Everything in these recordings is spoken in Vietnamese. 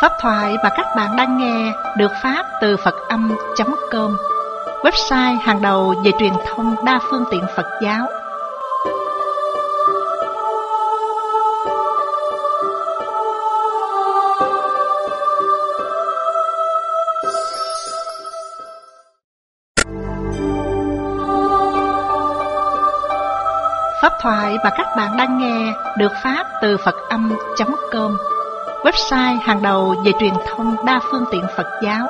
Pháp thoại mà các bạn đang nghe được phát từ Phật Âm.com, website hàng đầu về truyền thông đa phương tiện Phật giáo. Pháp thoại mà các bạn đang nghe được phát từ Phật Âm.com, website hàng đầu về truyền thông đa phương tiện Phật giáo.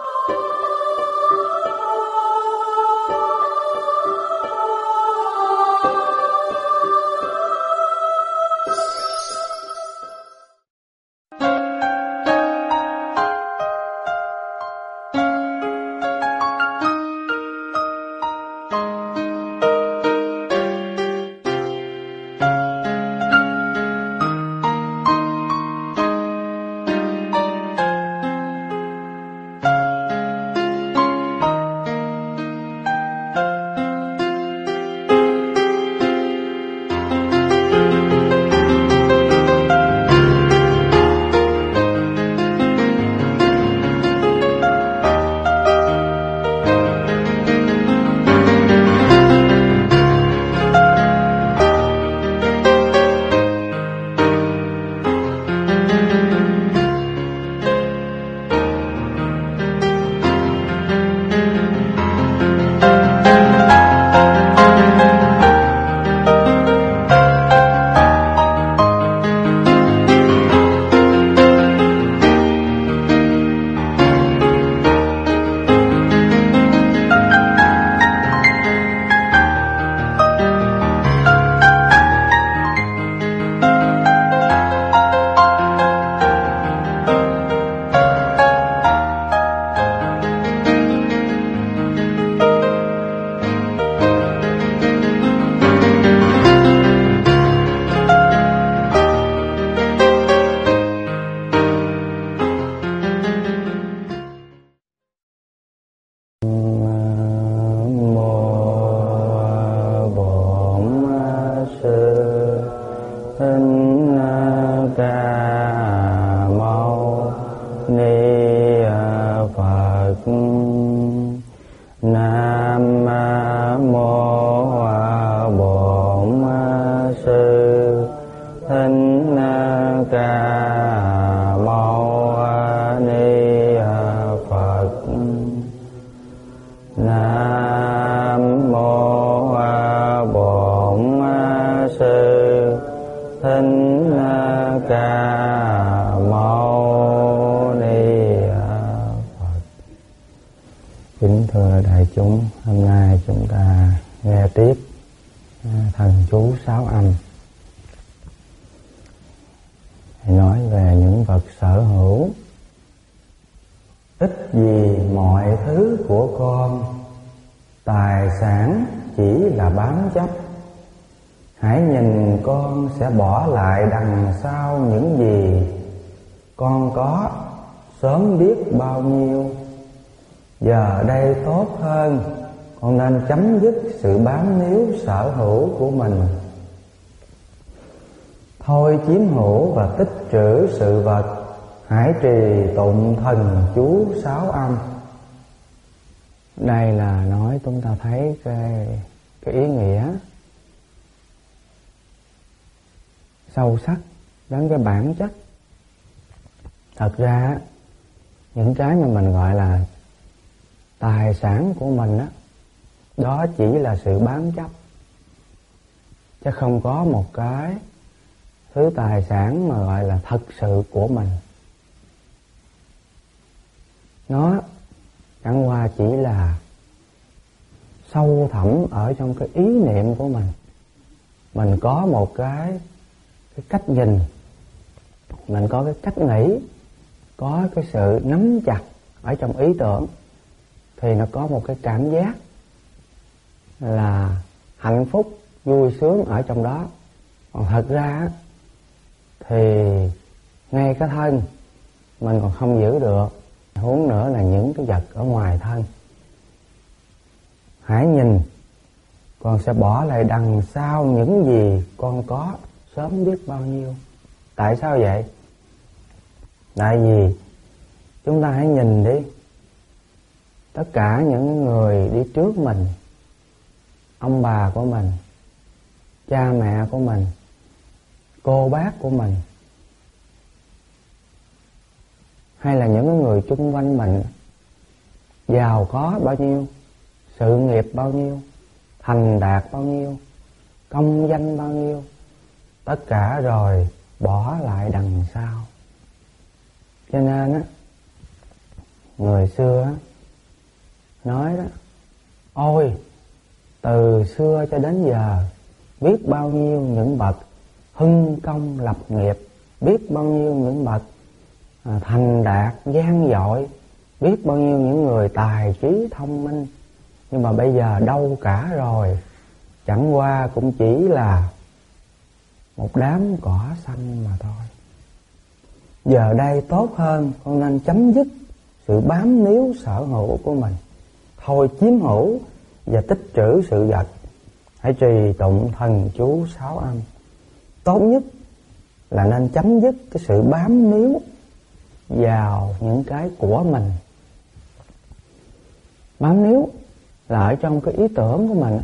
Kính thưa đại chúng, hôm nay chúng ta nghe tiếp thần chú Sáu Âm. Nói về những vật sở hữu. Ít gì mọi thứ của con, tài sản chỉ là bám chấp. Hãy nhìn con sẽ bỏ lại đằng sau những gì con có, sớm biết bao nhiêu. Giờ đây tốt hơn, con nên chấm dứt sự bám níu sở hữu của mình. Thôi chiếm hữu và tích trữ sự vật, hãy trì tụng thần chú Sáu Âm. Đây là nói chúng ta thấy cái ý nghĩa sâu sắc đến cái bản chất. Thật ra những cái mà mình gọi là tài sản của mình đó chỉ là sự bám chấp, chứ không có một cái thứ tài sản mà gọi là thật sự của mình. Nó chẳng qua chỉ là sâu thẳm ở trong cái ý niệm của mình. Mình có một cái cách nhìn, mình có cái cách nghĩ, có cái sự nắm chặt ở trong ý tưởng, thì nó có một cái cảm giác là hạnh phúc, vui sướng ở trong đó. Còn thật ra thì ngay cái thân mình còn không giữ được, huống nữa là những cái vật ở ngoài thân. Hãy nhìn, con sẽ bỏ lại đằng sau những gì con có, sớm biết bao nhiêu. Tại sao vậy? Tại vì chúng ta hãy nhìn đi, tất cả những người đi trước mình, ông bà của mình, cha mẹ của mình, cô bác của mình, hay là những người chung quanh mình, giàu có bao nhiêu, sự nghiệp bao nhiêu, thành đạt bao nhiêu, công danh bao nhiêu, tất cả rồi bỏ lại đằng sau. Cho nên á, người xưa á nói đó: ôi, từ xưa cho đến giờ biết bao nhiêu những bậc hưng công lập nghiệp, biết bao nhiêu những bậc thành đạt gian dội, biết bao nhiêu những người tài trí thông minh, nhưng mà bây giờ đâu cả rồi, chẳng qua cũng chỉ là một đám cỏ xanh mà thôi. Giờ đây tốt hơn con nên chấm dứt sự bám níu sở hữu của mình, thôi chiếm hữu và tích trữ sự vật. Hãy trì tụng thần chú 6 âm. Tốt nhất là nên chấm dứt cái sự bám níu vào những cái của mình. Bám níu là ở trong cái ý tưởng của mình.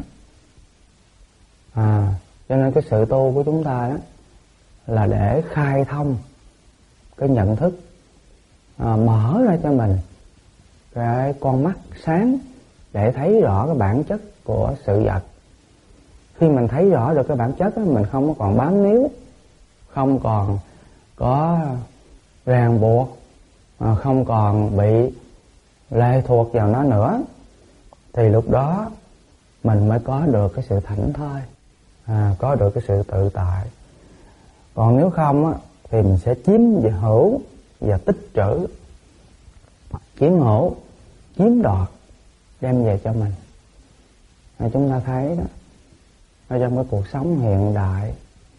Cho nên cái sự tu của chúng ta đó là để khai thông cái nhận thức, mở ra cho mình cái con mắt sáng để thấy rõ cái bản chất của sự vật. Khi mình thấy rõ được cái bản chất đó, mình không có còn bám níu, không còn có ràng buộc, không còn bị lệ thuộc vào nó nữa, thì lúc đó mình mới có được cái sự thảnh thơi, có được cái sự tự tại. Còn nếu không á, thì mình sẽ chiếm hữu và tích trữ, chiếm hữu, chiếm đoạt, đem về cho mình. Chúng ta thấy đó, ở trong cái cuộc sống hiện đại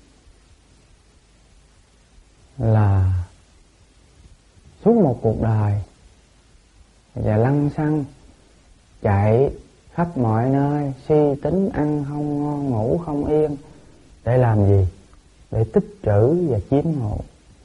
là suốt một cuộc đời và lăng xăng chạy khắp mọi nơi, suy tính, ăn không ngon, ngủ không yên, để làm gì? Để tích trữ và chiếm hữu.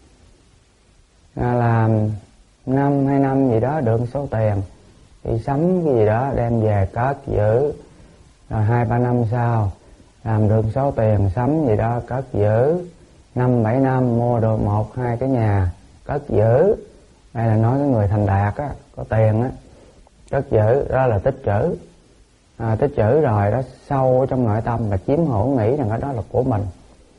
Làm 5, 2 năm gì đó được số tiền, đi sắm cái gì đó đem về cất giữ, rồi 2, 3 năm sau làm được số tiền sắm gì đó cất giữ, 5, 7 năm mua được 1, 2 cái nhà cất giữ. Đây là nói cái người thành đạt á, có tiền á, cất giữ, đó là tích trữ. Tích trữ rồi đó, sâu trong nội tâm là chiếm hữu, nghĩ rằng cái đó là của mình.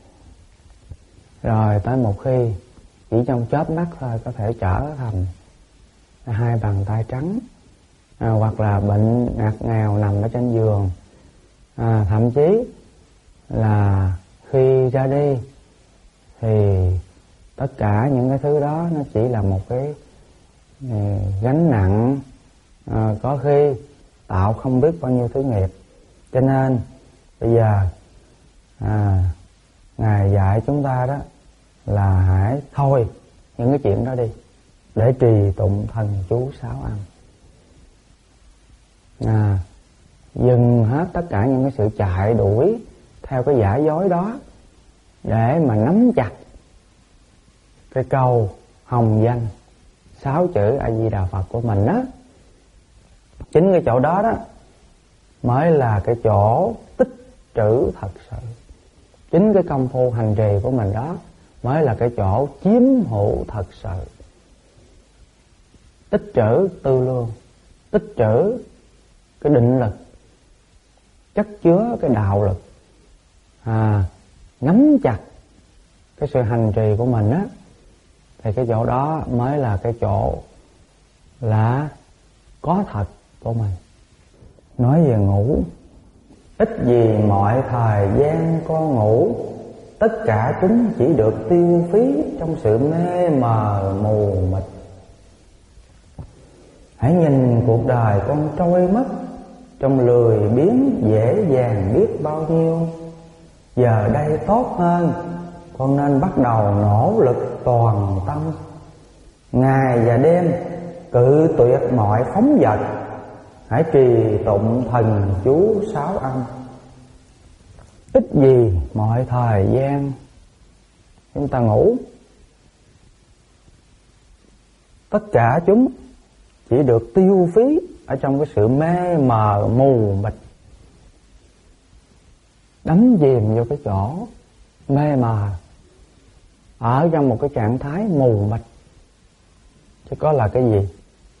Rồi tới một khi chỉ trong chớp mắt thôi có thể trở thành 2 bàn tay trắng, hoặc là bệnh ngặt nghèo nằm ở trên giường, thậm chí là khi ra đi thì tất cả những cái thứ đó nó chỉ là một cái gánh nặng, có khi tạo không biết bao nhiêu thứ nghiệp. Cho nên bây giờ Ngài dạy chúng ta đó là hãy thôi những cái chuyện đó đi, để trì tụng thần chú 6 âm. Dừng hết tất cả những cái sự chạy đuổi theo cái giả dối đó, để mà nắm chặt cái câu hồng danh 6 chữ A Di Đà Phật của mình đó. Chính cái chỗ đó đó mới là cái chỗ tích trữ thật sự. Chính cái công phu hành trì của mình đó mới là cái chỗ chiếm hữu thật sự. Tích trữ tư lương, tích trữ cái định lực, chất chứa cái đạo lực, nắm chặt cái sự hành trì của mình á, thì cái chỗ đó mới là cái chỗ là có thật của mình. Nói về ngủ, ít gì mọi thời gian con ngủ, tất cả chúng chỉ được tiêu phí trong sự mê mờ mù mịt. Hãy nhìn cuộc đời con trôi mất trong lười biếng dễ dàng biết bao nhiêu. Giờ đây tốt hơn, con nên bắt đầu nỗ lực toàn tâm, ngày và đêm cự tuyệt mọi phóng dật. Hãy trì tụng thần chú 6 âm. Ít gì mọi thời gian chúng ta ngủ, tất cả chúng chỉ được tiêu phí ở trong cái sự mê mờ mù mịt, đắm chìm vô cái chỗ mê mờ, ở trong một cái trạng thái mù mịt, chứ có là cái gì,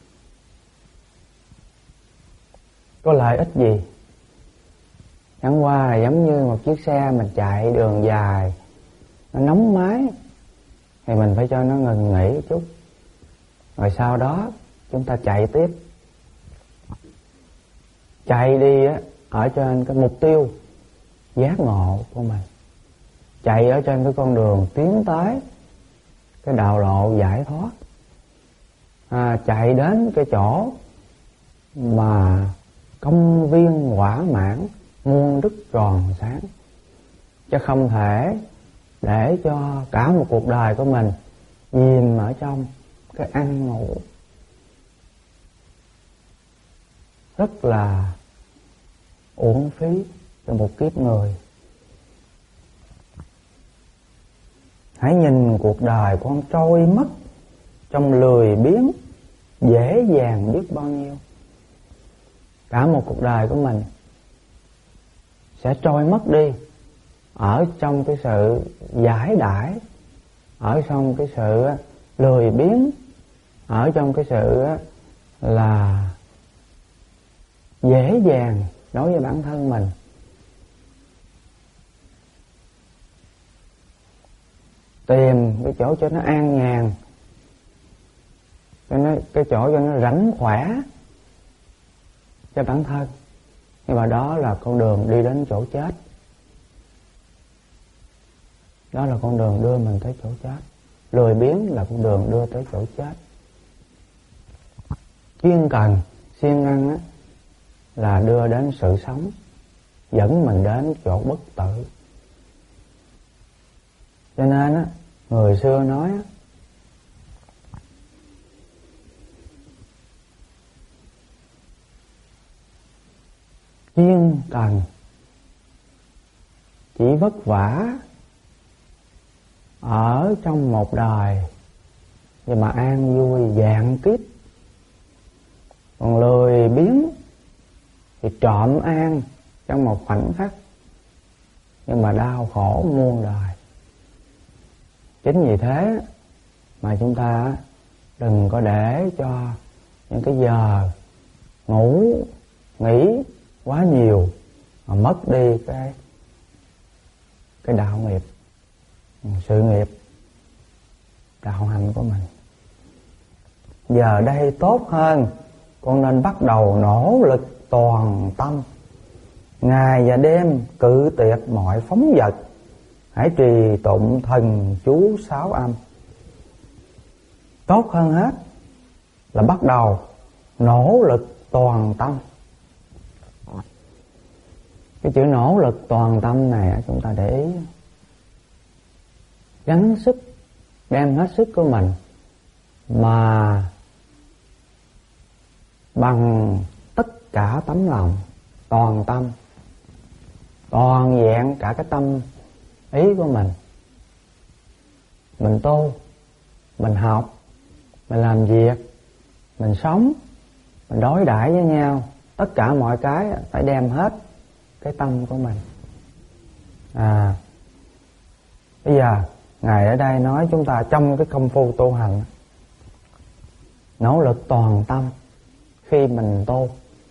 có lợi ích gì. Chẳng qua là giống như một chiếc xe mình chạy đường dài, nó nóng máy thì mình phải cho nó ngừng nghỉ chút, rồi sau đó chúng ta chạy tiếp. Chạy đi á, ở trên cái mục tiêu giác ngộ của mình, chạy ở trên cái con đường tiến tới cái đạo lộ giải thoát, chạy đến cái chỗ mà công viên hỏa mãn muôn đức tròn sáng, chứ không thể để cho cả một cuộc đời của mình chìm ở trong cái ăn ngủ, rất là uổng phí cho một kiếp người. Hãy nhìn cuộc đời con trôi mất trong lười biếng dễ dàng biết bao nhiêu. Cả một cuộc đời của mình sẽ trôi mất đi ở trong cái sự giải đãi, ở trong cái sự lười biếng, ở trong cái sự là dễ dàng đối với bản thân mình. Tìm cái chỗ cho nó an nhàn, cái chỗ cho nó rảnh khỏe cho bản thân, nhưng mà đó là con đường đi đến chỗ chết. Đó là con đường đưa mình tới chỗ chết. Lười biếng là con đường đưa tới chỗ chết. Chuyên cần siêng năng á, là đưa đến sự sống, dẫn mình đến chỗ bất tử. Cho nên á, người xưa nói á, chuyên cần chỉ vất vả ở trong một đời, nhưng mà an vui vạn kiếp. Còn lười biếng thì trộm an trong một khoảnh khắc, nhưng mà đau khổ muôn đời. Chính vì thế mà chúng ta đừng có để cho những cái giờ ngủ nghỉ quá nhiều mà mất đi cái đạo nghiệp, sự nghiệp đạo hành của mình. Giờ đây tốt hơn, con nên bắt đầu nỗ lực toàn tâm, ngày và đêm cự tuyệt mọi phóng dật. Hãy trì tụng thần chú 6 âm. Tốt hơn hết là bắt đầu nỗ lực toàn tâm. Cái chữ nỗ lực toàn tâm này chúng ta để ý, gắng sức, đem hết sức của mình mà bằng tất cả tấm lòng, toàn tâm, toàn vẹn cả cái tâm ý của mình. Mình tu, mình học, mình làm việc, mình sống, mình đối đãi với nhau, tất cả mọi cái phải đem hết cái tâm của mình. Bây giờ Ngài ở đây nói chúng ta trong cái công phu tu hành, nỗ lực toàn tâm khi mình tu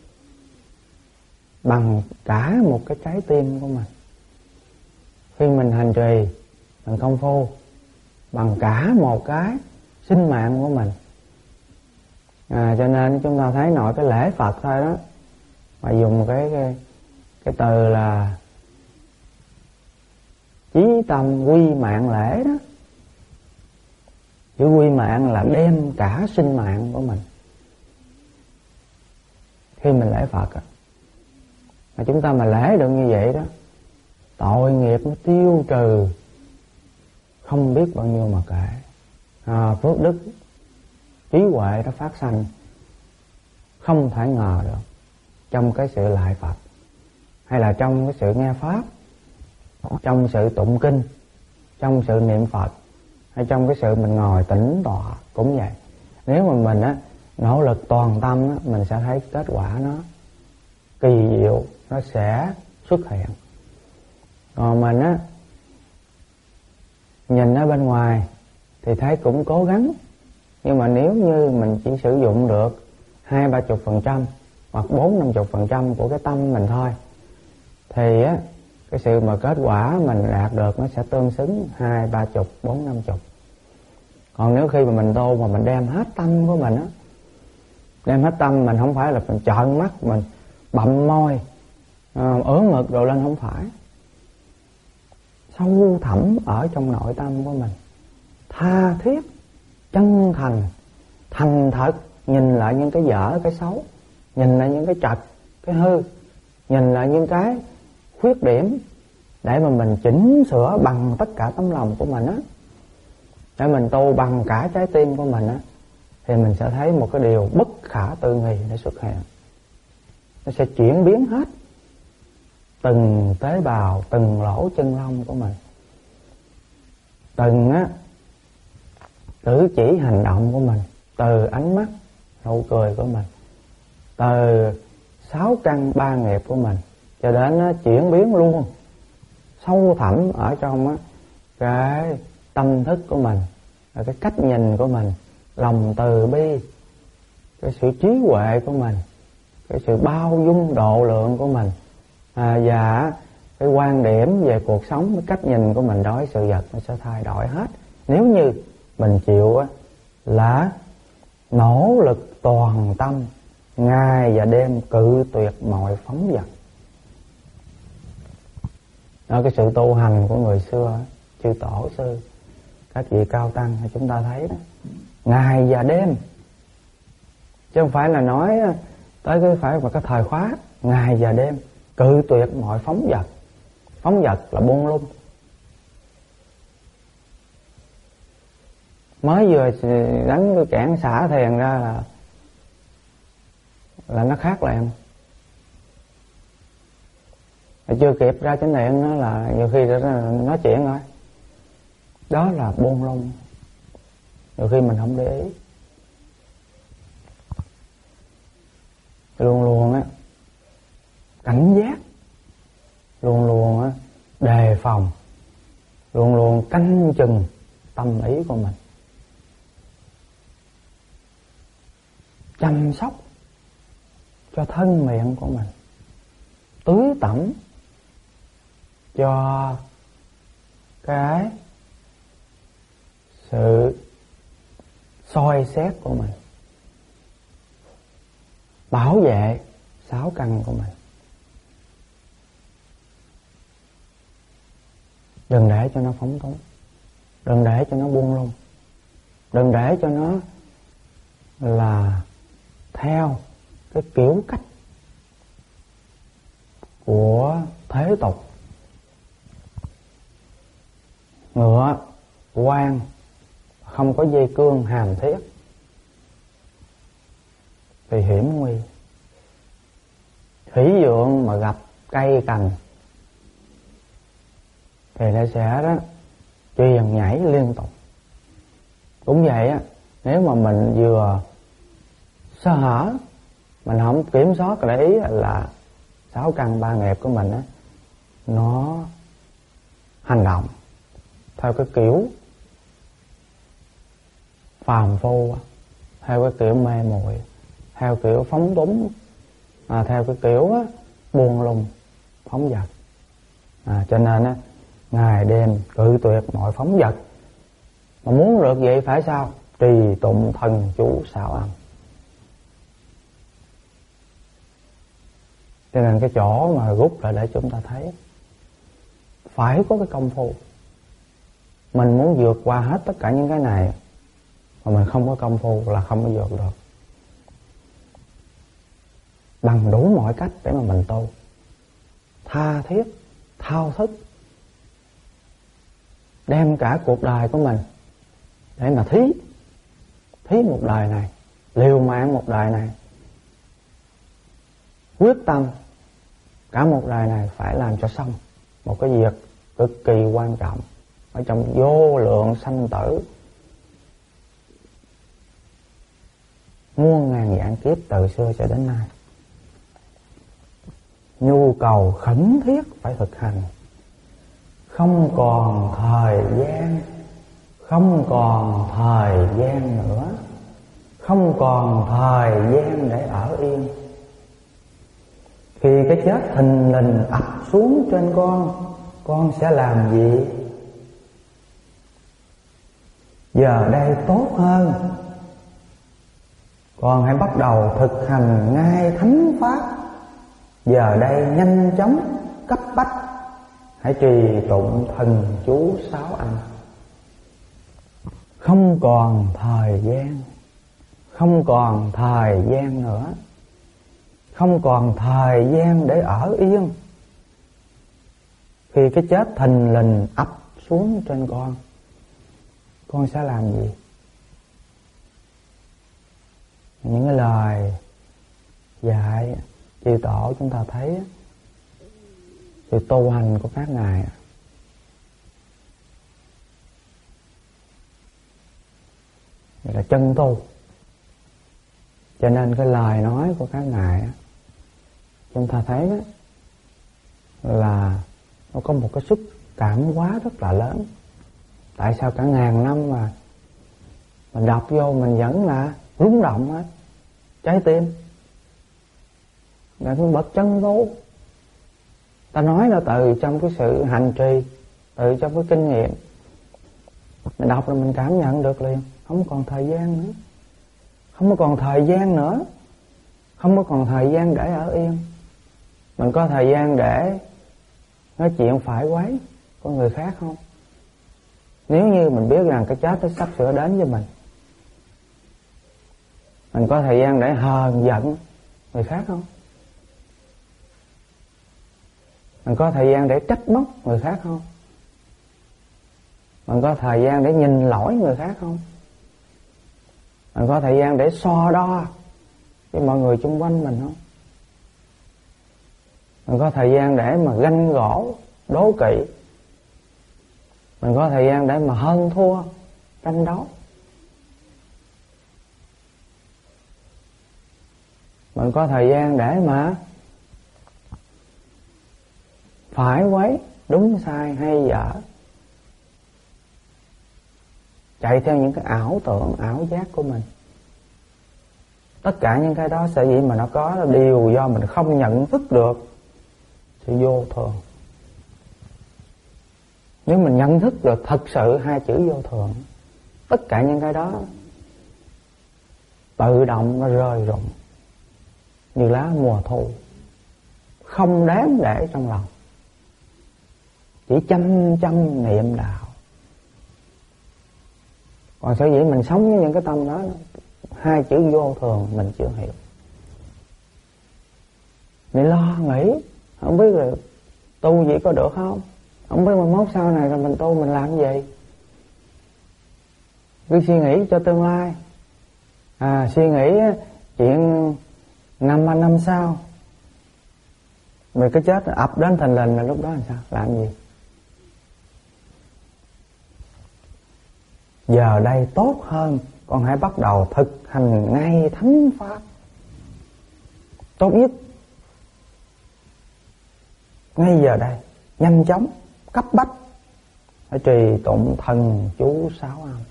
bằng cả một cái trái tim của mình. Khi mình hành trì, mình công phu bằng cả một cái sinh mạng của mình. Cho nên chúng ta thấy nội cái lễ Phật thôi đó, mà dùng cái từ là chí tâm quy mạng lễ đó. Chữ quy mạng là đem cả sinh mạng của mình. Khi mình lễ Phật mà chúng ta mà lễ được như vậy đó, tội nghiệp nó tiêu trừ không biết bao nhiêu mà kể. Phước đức trí huệ nó phát sanh không thể ngờ được trong cái sự lại Phật, hay là trong cái sự nghe pháp, trong sự tụng kinh, trong sự niệm Phật, hay trong cái sự mình ngồi tĩnh tọa cũng vậy. Nếu mà mình nỗ lực toàn tâm mình sẽ thấy kết quả nó kỳ diệu, nó sẽ xuất hiện. Còn mình nhìn ở bên ngoài thì thấy cũng cố gắng, nhưng mà nếu như mình chỉ sử dụng được 20-30% hoặc 40-50% của cái tâm mình thôi, thì cái sự mà kết quả mình đạt được nó sẽ tương xứng 20-30, 40-50. Còn nếu khi mà mình tu mà mình đem hết tâm của mình đem hết tâm, mình không phải là mình trợn mắt, mình bặm môi, ưỡn ngực đồ lên, không phải. Sâu thẳm ở trong nội tâm của mình, tha thiết, chân thành, thành thật, nhìn lại những cái dở, cái xấu, nhìn lại những cái trật, cái hư, nhìn lại những cái khuyết điểm, để mà mình chỉnh sửa bằng tất cả tấm lòng của mình để mình tu bằng cả trái tim của mình thì mình sẽ thấy một cái điều bất khả tư nghị để xuất hiện. Nó sẽ chuyển biến hết từng tế bào, từng lỗ chân lông của mình, từng cử chỉ hành động của mình, từ ánh mắt, nụ cười của mình, từ 6 căn 3 nghiệp của mình, cho đến chuyển biến luôn sâu thẳm ở trong cái tâm thức của mình, cái cách nhìn của mình, lòng từ bi, cái sự trí huệ của mình, cái sự bao dung độ lượng của mình, và cái quan điểm về cuộc sống, cái cách nhìn của mình đối với sự vật nó sẽ thay đổi hết. Nếu như mình chịu là nỗ lực toàn tâm, ngày và đêm cự tuyệt mọi phóng dật. Đó, cái sự tu hành của người xưa, chư tổ sư, các vị cao tăng chúng ta thấy đó, ngày và đêm, chứ không phải là nói tới cái phải vào cái thời khóa, ngày và đêm cự tuyệt mọi phóng dật. Phóng dật là buông lung. Mới vừa đánh cái kẽn xả thiền ra là nó khác lại em. Chưa kịp ra chánh niệm nó là nhiều khi nói chuyện thôi. Đó là buông lung. Nhiều khi mình không để ý, luôn luôn cảnh giác, luôn luôn đề phòng, luôn luôn canh chừng tâm ý của mình, chăm sóc cho thân miệng của mình, tưới tẩm cho cái sự soi xét của mình, bảo vệ 6 căn của mình. Đừng để cho nó phóng túng, đừng để cho nó buông lung, đừng để cho nó là theo cái kiểu cách của thế tục. Ngựa quan không có dây cương hàm thiết thì hiểm nguy. Thủy vượng mà gặp cây cành thì nó sẽ chuyền nhảy liên tục. Cũng vậy nếu mà mình vừa sơ hở, mình không kiểm soát để ý là 6 căn 3 nghiệp của mình nó hành động theo cái kiểu phàm phu, theo cái kiểu mê muội, theo kiểu phóng túng, theo cái kiểu buông lung, phóng dật. Cho nên ngày đêm cự tuyệt mọi phóng dật. Mà muốn được vậy phải sao? Trì tụng thần chú xảo âm. Cho nên cái chỗ mà rút lại để chúng ta thấy phải có cái công phu. Mình muốn vượt qua hết tất cả những cái này mà mình không có công phu là không có vượt được. Bằng đủ mọi cách để mà mình tu, tha thiết, thao thức, đem cả cuộc đời của mình để mà thí một đời này, liều mạng một đời này, quyết tâm cả một đời này phải làm cho xong một cái việc cực kỳ quan trọng ở trong vô lượng sanh tử. muôn ngàn vạn kiếp từ xưa cho đến nay. Nhu cầu khẩn thiết phải thực hành. Không còn thời gian, không còn thời gian nữa, không còn thời gian để ở yên. Khi cái chết thình lình ập xuống trên con sẽ làm gì? Giờ đây tốt hơn, con hãy bắt đầu thực hành ngay thánh pháp. Giờ đây nhanh chóng, cấp bách, hãy trì tụng thần chú 6 âm. Không còn thời gian, không còn thời gian nữa, không còn thời gian để ở yên. Khi cái chết thình lình ập xuống trên con sẽ làm gì? Những cái lời dạy chư tổ chúng ta thấy sự tu hành của các ngài là chân tu. Cho nên cái lời nói của các ngài chúng ta thấy đó là nó có một cái sức cảm hóa rất là lớn. Tại sao cả ngàn năm mà mình đọc vô mình vẫn là rung động hết trái tim, là cái bậc chân tu. Ta nói là từ trong cái sự hành trì, từ trong cái kinh nghiệm, mình đọc là mình cảm nhận được liền. Không còn thời gian nữa, không có còn thời gian nữa, không có còn thời gian để ở yên. Mình có thời gian để nói chuyện phải quấy của người khác không? Nếu như mình biết rằng cái chết nó sắp sửa đến với mình có thời gian để hờn giận người khác không? Mình có thời gian để trách móc người khác không? Mình có thời gian để nhìn lỗi người khác không? Mình có thời gian để so đo với mọi người xung quanh mình không? Mình có thời gian để mà ganh gổ, đố kỵ. Mình có thời gian để mà hơn thua, tranh đấu. Mình có thời gian để mà phải quấy, đúng sai hay dở, chạy theo những cái ảo tưởng, ảo giác của mình. Tất cả những cái đó sở dĩ mà nó có là đều do mình không nhận thức được sự vô thường. Nếu mình nhận thức được thật sự hai chữ vô thường, tất cả những cái đó tự động nó rơi rụng như lá mùa thu, không đáng để trong lòng, chỉ chăm chăm niệm đạo. Còn sở dĩ mình sống với những cái tâm đó, hai chữ vô thường mình chưa hiểu. Mình lo nghĩ, không biết là tu gì có được không, không biết mai mốt sau này rồi mình tu mình làm gì. Cứ suy nghĩ cho tương lai, suy nghĩ chuyện 5 năm sau, rồi cái chết ập đến thình lình là lúc đó làm sao, làm gì? Giờ đây tốt hơn, con hãy bắt đầu thực hành ngay thánh pháp. Tốt nhất ngay giờ đây, nhanh chóng, cấp bách, phải trì tụng thần chú 6 âm.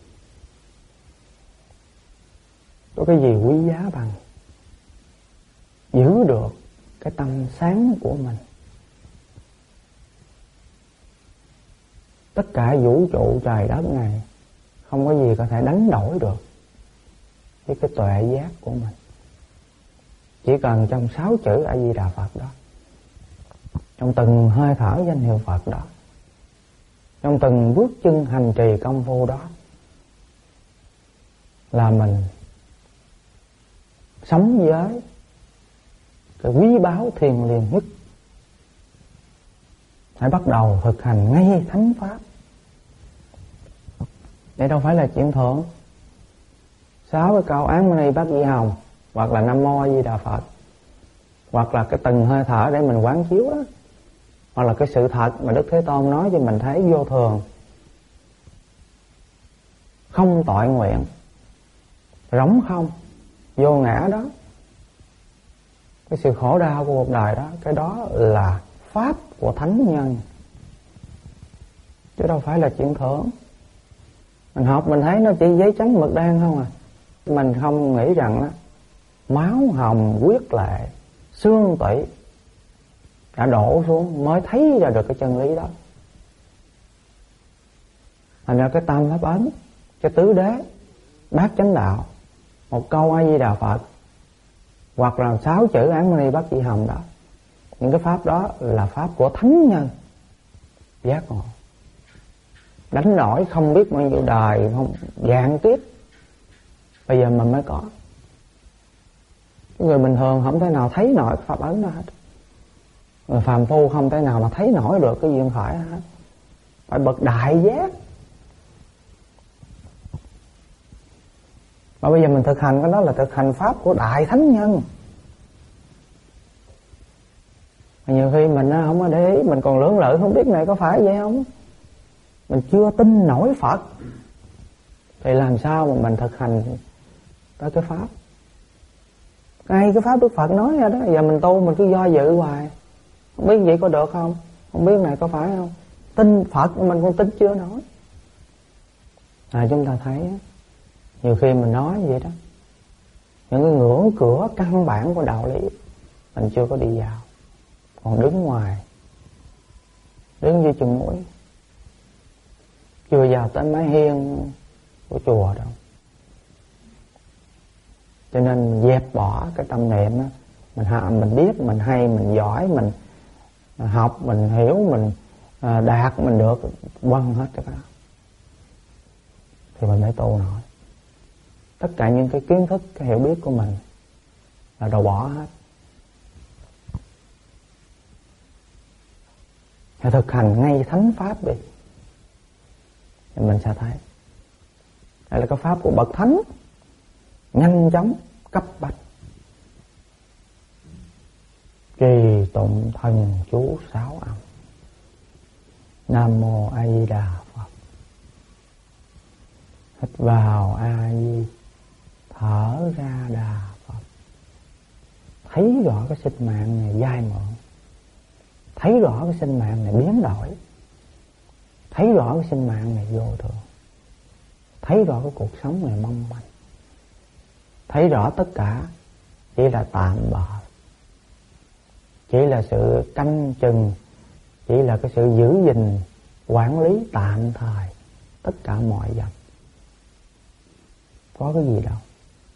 Có cái gì quý giá bằng giữ được cái tâm sáng của mình? Tất cả vũ trụ trời đất này không có gì có thể đánh đổi được với cái tuệ giác của mình. Chỉ cần trong 6 chữ A Di Đà Phật đó, trong từng hơi thở danh hiệu Phật đó, trong từng bước chân hành trì công phu đó, là mình sống với cái quý báu thiêng liêng nhất. Hãy bắt đầu thực hành ngay thánh pháp. Đây đâu phải là chuyện thường. 6 cái câu Án Mani Bát Di Hồng, hoặc là Nam Mô A Di Đà Phật, hoặc là cái từng hơi thở để mình quán chiếu đó, hoặc là cái sự thật mà Đức Thế Tôn nói cho mình thấy vô thường, không tội nguyện, rỗng không, vô ngã đó, cái sự khổ đau của cuộc đời đó, cái đó là pháp của thánh nhân, chứ đâu phải là chuyện thưởng. Mình học mình thấy nó chỉ giấy trắng mực đen không à. Mình không nghĩ rằng đó, máu hồng huyết lệ xương tủy đã đổ xuống mới thấy ra được cái chân lý đó. Thành ra cái tam pháp ấn, cái tứ đế, bát chánh đạo, một câu A Di Đà Phật, hoặc là 6 chữ Án Mani Bát Di Hồng đó, những cái pháp đó là pháp của thánh nhân giác ngộ, đánh đổi không biết bao nhiêu đời, không vạn kiếp, bây giờ mình mới có. Người bình thường không thể nào thấy nổi pháp ấn đó hết. Người phàm phu không thể nào mà thấy nổi được cái duyên khởi hết. Phải bậc đại giác. Và bây giờ mình thực hành cái đó là thực hành pháp của đại thánh nhân. Và nhiều khi mình không có để ý, mình còn lưỡng lự không biết này có phải vậy không. Mình chưa tin nổi Phật, thì làm sao mà mình thực hành tới cái pháp. Ngay cái pháp Đức Phật nói ra đó, giờ mình tu mình cứ do dự hoài, không biết vậy có được không, không biết này có phải không. Tin Phật mình còn tin chưa nổi. Chúng ta thấy nhiều khi mình nói vậy đó, những cái ngưỡng cửa căn bản của đạo lý mình chưa có đi vào, còn đứng ngoài, đứng dưới chân mũi, chưa vào tới mái hiên của chùa đâu. Cho nên dẹp bỏ cái tâm niệm đó. Mình biết, mình hay, mình giỏi, mình học, mình hiểu, mình đạt, mình được, quăng hết cái đó, thì mình mới tu nổi. Tất cả những cái kiến thức, cái hiểu biết của mình là đồ bỏ hết. Hãy thực hành ngay thánh pháp đi, thì mình sẽ thấy đây là cái pháp của bậc thánh, nhanh chóng, cấp bách. Trì tụng thần chú 6 âm. Nam mô A Di Đà Phật. Hít vào A Di, thở ra Đà Phật. Thấy rõ cái sinh mạng này dai mượn, thấy rõ cái sinh mạng này biến đổi, thấy rõ cái sinh mạng này vô thường, thấy rõ cái cuộc sống này mong manh, thấy rõ tất cả chỉ là tạm bợ, chỉ là sự canh chừng, chỉ là cái sự giữ gìn, quản lý tạm thời tất cả mọi vật. Có cái gì đâu.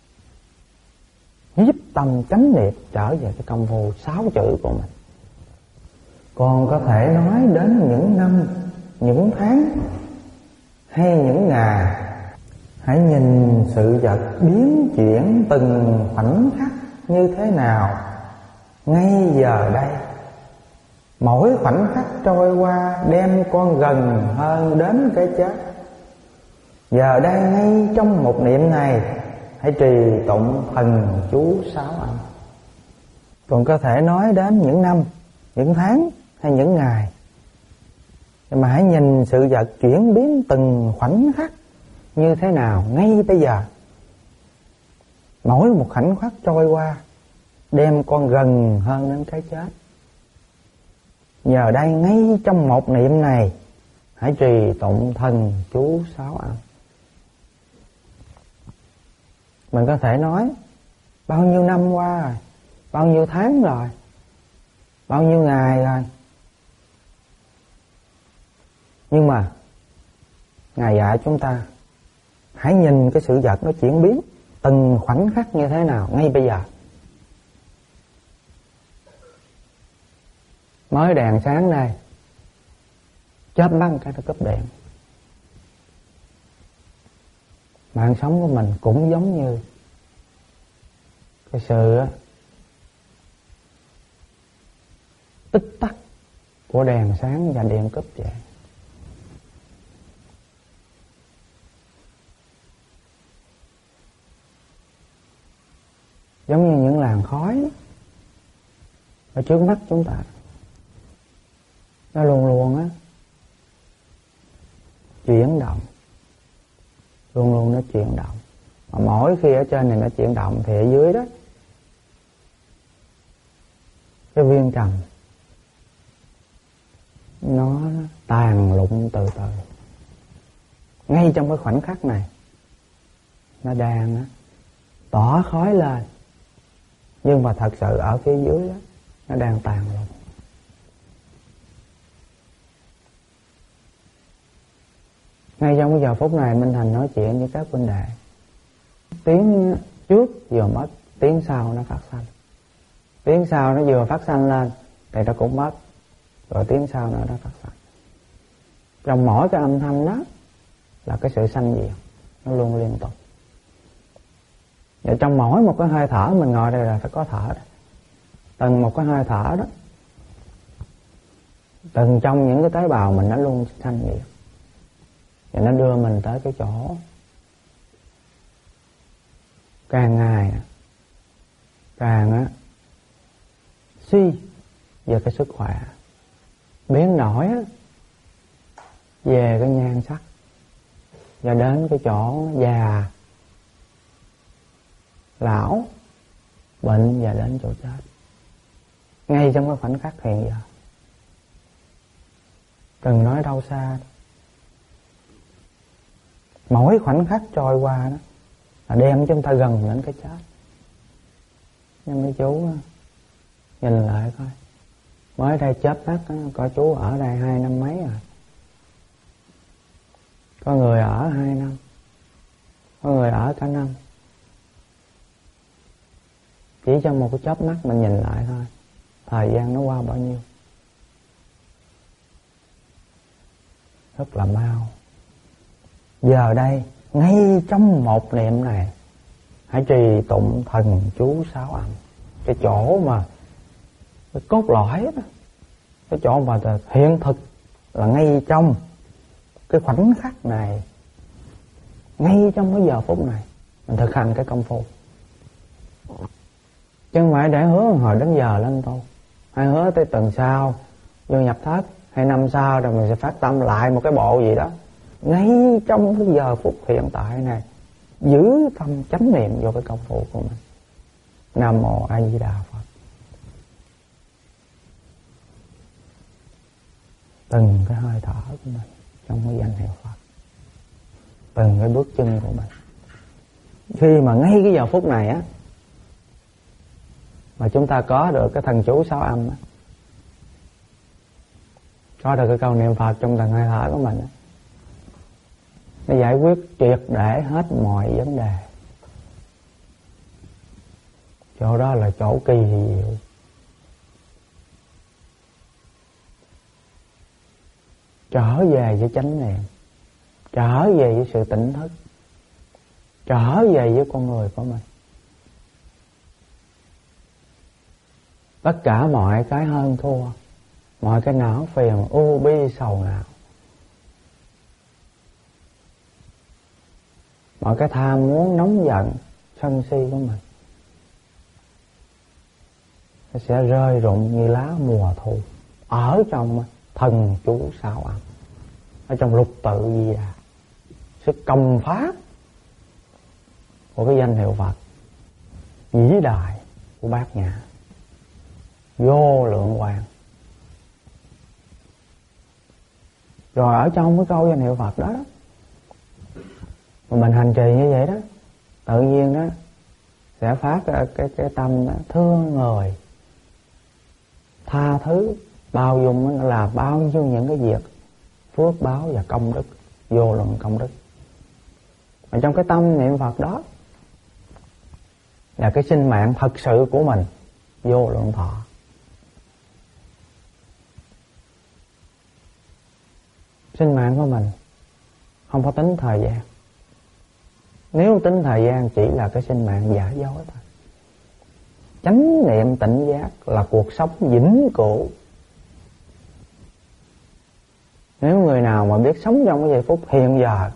Nhiếp tâm chánh niệm trở về cái công phu 6 chữ của mình. Còn có thể nói đến những năm, những tháng hay những ngày, hãy nhìn sự vật biến chuyển từng khoảnh khắc như thế nào ngay giờ đây. Mỗi khoảnh khắc trôi qua đem con gần hơn đến cái chết. Giờ đây ngay trong một niệm này, hãy trì tụng thần chú 6 âm. Còn có thể nói đến những năm, những tháng hay những ngày, mà hãy nhìn sự vật chuyển biến từng khoảnh khắc như thế nào ngay bây giờ. Mỗi một khoảnh khắc trôi qua đem con gần hơn đến cái chết. Giờ đây ngay trong một niệm này, hãy trì tụng thần chú 6 âm. Mình có thể nói bao nhiêu năm qua rồi, bao nhiêu tháng rồi, bao nhiêu ngày rồi, nhưng mà Ngài dạy chúng ta hãy nhìn cái sự vật nó chuyển biến từng khoảnh khắc như thế nào ngay bây giờ. Mới đèn sáng đây, chớp mắt cái nó cúp điện. Mạng sống của mình cũng giống như cái sự tích tắc của đèn sáng và điện cúp vậy. Giống như những làn khói ở trước mắt chúng ta, nó luôn luôn chuyển động, luôn luôn nó chuyển động, Mà mỗi khi ở trên này nó chuyển động thì ở dưới đó cái viên trần nó tàn lụng từ từ. Ngay trong cái khoảnh khắc này nó đang tỏ khói lên, nhưng mà thật sự ở phía dưới đó, nó đang tàn lụng. Ngay trong cái giờ phút này Minh Thành nói chuyện với các huynh đệ. Tiếng trước vừa mất, tiếng sau nó phát sanh. Tiếng sau nó vừa phát sanh lên thì nó cũng mất, rồi tiếng sau nữa nó phát sanh. Trong mỗi cái âm thanh đó là cái sự sanh diệt, nó luôn liên tục. Và trong mỗi một cái hơi thở mình ngồi đây là phải có thở đó. Từng một cái hơi thở đó, từng trong những cái tế bào mình nó luôn sanh diệt. Và nó đưa mình tới cái chỗ càng ngày càng suy về cái sức khỏe, biến đổi về cái nhan sắc, và đến cái chỗ già, lão, bệnh và đến chỗ chết. Ngay trong cái khoảnh khắc hiện giờ, đừng nói đâu xa. Mỗi khoảnh khắc trôi qua đó là đem chúng ta gần đến cái chết. Nhưng mấy chú nhìn lại coi, mới đây chớp mắt có chú ở đây 2 năm mấy rồi, có người ở 2 năm, có người ở cả năm. Chỉ trong một cái chớp mắt mình nhìn lại thôi, thời gian nó qua bao nhiêu, rất là mau. Giờ đây, ngay trong một niệm này, hãy trì tụng thần chú 6 âm. Cái chỗ mà cái cốt lõi đó, cái chỗ mà hiện thực là ngay trong cái khoảnh khắc này, ngay trong cái giờ phút này mình thực hành cái công phu. Chứ không phải để hứa hồi đến giờ lên tu, hay hứa tới tuần sau vô nhập thất, hay năm sau rồi mình sẽ phát tâm lại một cái bộ gì đó. Ngay trong cái giờ phút hiện tại này, giữ tâm chánh niệm vô cái công phu của mình. Nam mô A Di Đà Phật. Từng cái hơi thở của mình trong cái danh hiệu Phật, từng cái bước chân của mình. Khi mà ngay cái giờ phút này á, mà chúng ta có được cái thần chú 6 âm á, có được cái câu niệm Phật trong từng hơi thở của mình á, nó giải quyết triệt để hết mọi vấn đề. Chỗ đó là chỗ kỳ diệu. Trở về với chánh niệm, trở về với sự tỉnh thức, trở về với con người của mình. Tất cả mọi cái hơn thua, mọi cái não phiền, u bi, sầu não, mọi cái tham muốn, nóng giận, sân si của mình, nó sẽ rơi rụng như lá mùa thu ở trong thần chú 6 âm, ở trong lục tự Di Đà. Sự công phá của cái danh hiệu Phật vĩ đại của Bát Nhã vô lượng hoàng. Rồi ở trong cái câu danh hiệu Phật đó, mà mình hành trì như vậy đó, tự nhiên đó sẽ phát cái tâm đó, thương người, tha thứ, bao dung, là bao nhiêu những cái việc phước báo và công đức, vô lượng công đức. Mà trong cái tâm niệm Phật đó là cái sinh mạng thật sự của mình, vô lượng thọ. Sinh mạng của mình không có tính thời gian. Nếu tính thời gian chỉ là cái sinh mạng giả dối thôi. Chánh niệm tỉnh giác là cuộc sống vĩnh cửu. Nếu người nào mà biết sống trong cái giây phút hiện giờ,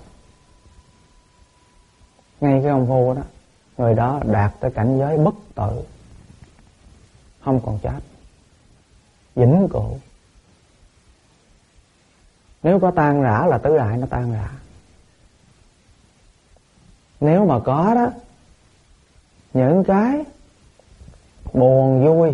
ngay cái công phu đó, người đó đạt tới cảnh giới bất tử, không còn chết, vĩnh cửu. Nếu có tan rã là tứ đại nó tan rã. Nếu mà có đó, những cái buồn vui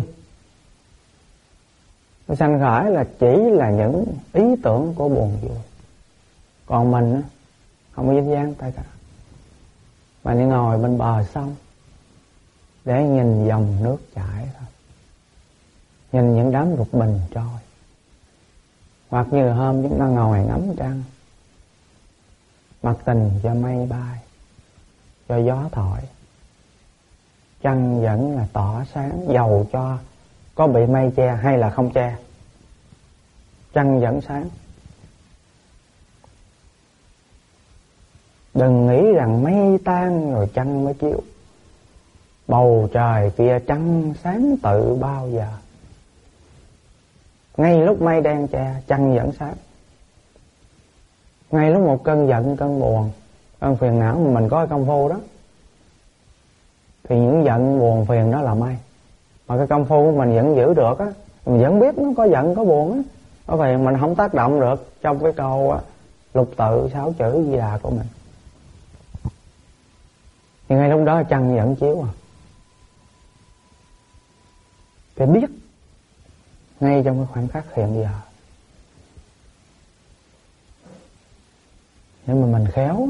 nó sanh khởi là chỉ là những ý tưởng của buồn vui. Còn mình á, không có dính dáng tay cả. Mà đi ngồi bên bờ sông để nhìn dòng nước chảy thôi, nhìn những đám lục bình trôi. Hoặc như hôm chúng ta ngồi ngắm trăng, mặc tình cho mây bay, cho gió thổi, trăng vẫn là tỏ sáng, dầu cho có bị mây che hay là không che, trăng vẫn sáng. Đừng nghĩ rằng mây tan rồi trăng mới chiếu. Bầu trời kia trăng sáng tự bao giờ. Ngay lúc mây đang che, trăng vẫn sáng. Ngay lúc một cơn giận, cơn buồn, cơn phiền não mà mình có công phu đó, thì những giận buồn phiền đó là mây. Mà cái công phu của mình vẫn giữ được á, mình vẫn biết nó có giận có buồn á, có phiền mình không tác động được trong cái câu lục tự 6 chữ Di Đà của mình. Nhưng ngay lúc đó trăng vẫn chiếu à. Phải biết ngay trong cái khoảnh khắc hiện giờ. Nhưng mà mình khéo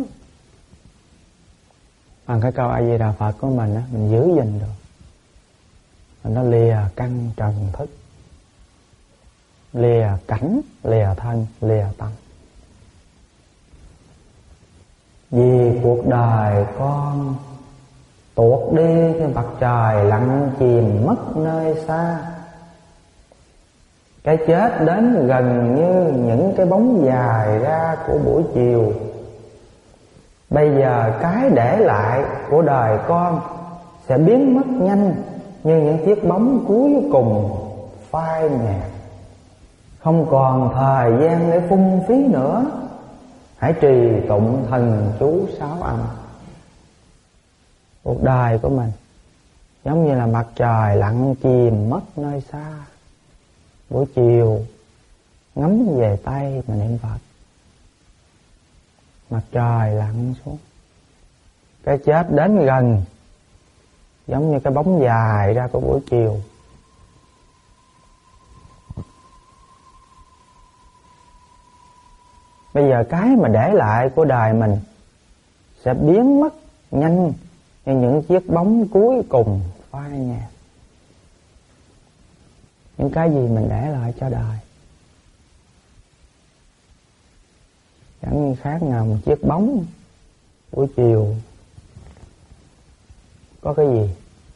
bằng cái câu A Di Đà Phật của mình á, mình giữ gìn được. Mình nó lìa căn trần thức, lìa cảnh, lìa thân, lìa tâm. Vì cuộc đời con tuột đi như mặt trời lặn chìm mất nơi xa. Cái chết đến gần như những cái bóng dài ra của buổi chiều. Bây giờ cái để lại của đời con sẽ biến mất nhanh như những chiếc bóng cuối cùng phai nhạt. Không còn thời gian để phung phí nữa. Hãy trì tụng thần chú 6 âm. Cuộc đời của mình giống như là mặt trời lặn chìm mất nơi xa. Buổi chiều ngắm về Tây mà niệm Phật. Mặt trời lặn xuống, cái chết đến gần giống như cái bóng dài ra của buổi chiều. Bây giờ cái mà để lại của đời mình sẽ biến mất nhanh như những chiếc bóng cuối cùng phai nhạt. Những cái gì mình để lại cho đời chẳng như khác nào một chiếc bóng buổi chiều. Có cái gì?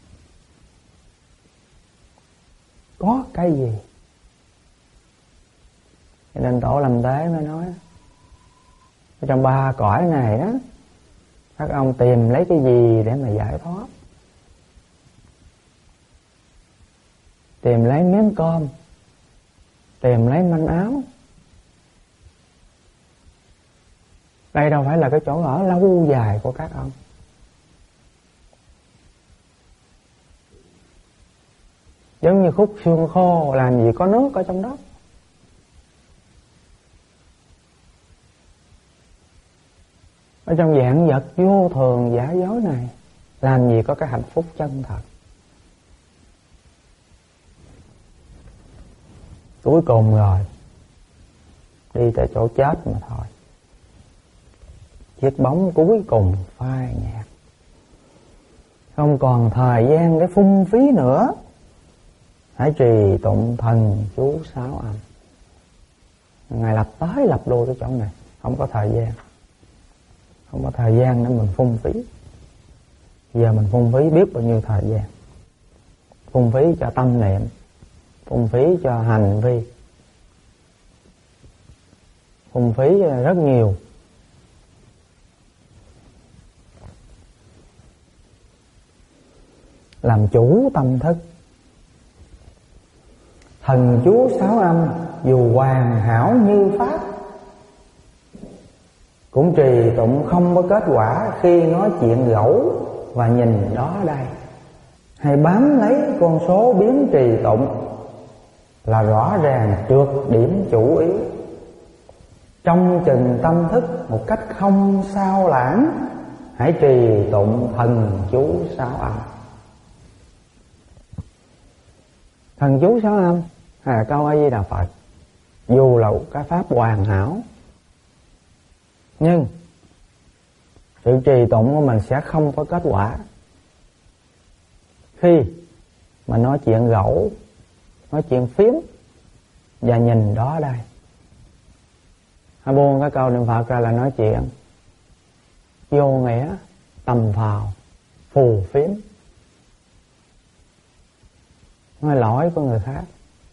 Có cái gì? Cho nên Tổ Lâm Tế mới nói ở trong 3 cõi này đó, các ông tìm lấy cái gì để mà giải thoát? Tìm lấy miếng cơm, tìm lấy manh áo. Đây đâu phải là cái chỗ ở lâu dài của các ông. Giống như khúc xương khô, làm gì có nước ở trong đó. Ở trong dạng vật vô thường giả dối này, làm gì có cái hạnh phúc chân thật. Cuối cùng rồi, đi tới chỗ chết mà thôi. Chiếc bóng cuối cùng phai nhạt. Không còn thời gian để phung phí nữa. Hãy trì tụng thần chú 6 âm. Ngài lập tới lập lui cái chỗ này, không có thời gian. Không có thời gian để mình phung phí. Giờ mình phung phí biết bao nhiêu thời gian. Phung phí cho tâm niệm, phung phí cho hành vi, phung phí rất nhiều. Làm chủ tâm thức. Thần chú 6 âm dù hoàn hảo như pháp, cũng trì tụng không có kết quả khi nói chuyện gẫu và nhìn đó đây. Hay bám lấy con số biến trì tụng là rõ ràng trượt điểm chủ ý. Trong chừng tâm thức một cách không sao lãng, hãy trì tụng thần chú 6 âm. Thần chú 6 âm hay là câu A Di Đà Phật, dù là cái pháp hoàn hảo, nhưng sự trì tụng của mình sẽ không có kết quả khi mà nói chuyện gẫu, nói chuyện phiếm và nhìn đó đây. Hay buông cái câu niệm Phật ra là nói chuyện vô nghĩa, tầm phào, phù phiếm, nói lỗi của người khác,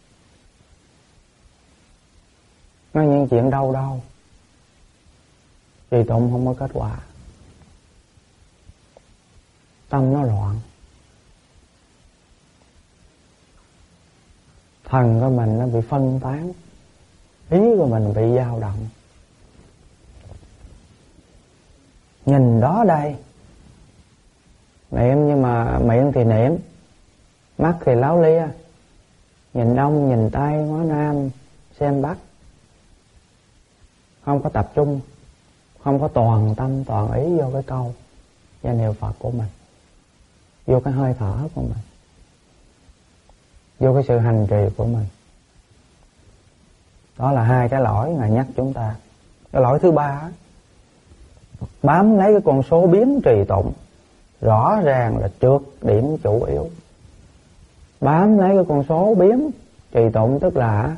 nói những chuyện đâu đâu, trì tụng không có kết quả, tâm nó loạn, thần của mình nó bị phân tán, ý của mình bị dao động. Nhìn đó đây, niệm nhưng mà miệng thì niệm, mắt thì láo lia, nhìn đông nhìn tây ngó nam xem bắc, không có tập trung, không có toàn tâm toàn ý vô cái câu danh hiệu Phật của mình, vô cái hơi thở của mình, vô cái sự hành trì của mình. Đó là hai cái lỗi Ngài nhắc chúng ta. Cái lỗi thứ ba, bám lấy cái con số biến trì tụng, rõ ràng là trượt điểm chủ yếu. Bám lấy cái con số biến trì tụng tức là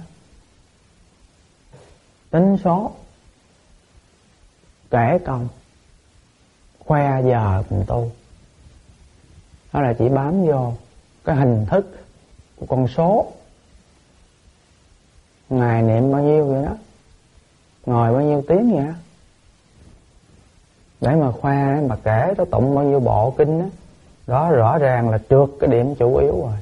tính số, kể công, khoe giờ mình tu. Đó là chỉ bám vô cái hình thức của con số, ngày niệm bao nhiêu vậy đó, ngồi bao nhiêu tiếng vậy đó, để mà khoe, để mà kể nó tụng bao nhiêu bộ kinh đó. Đó rõ ràng là trượt cái điểm chủ yếu rồi,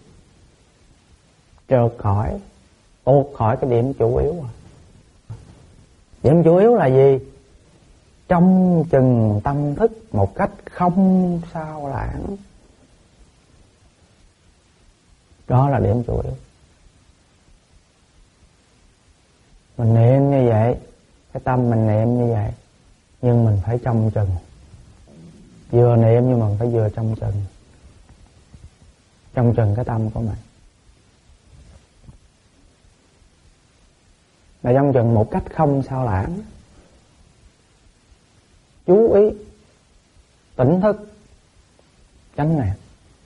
trượt khỏi, tuột khỏi cái điểm chủ yếu rồi. Điểm chủ yếu là gì? Trong chừng tâm thức một cách không sao lãng. Đó là điểm chủ yếu. Mình niệm như vậy, cái tâm mình niệm như vậy, nhưng mình phải trong chừng. Vừa niệm nhưng mà phải vừa trong chừng. Trong chừng cái tâm của mình. Là trong chừng một cách không sao lãng. Chú ý, tỉnh thức, tránh niệm.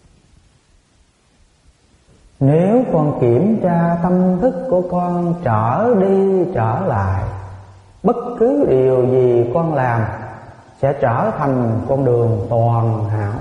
Nếu con kiểm tra tâm thức của con trở đi trở lại, bất cứ điều gì con làm sẽ trở thành con đường toàn hảo.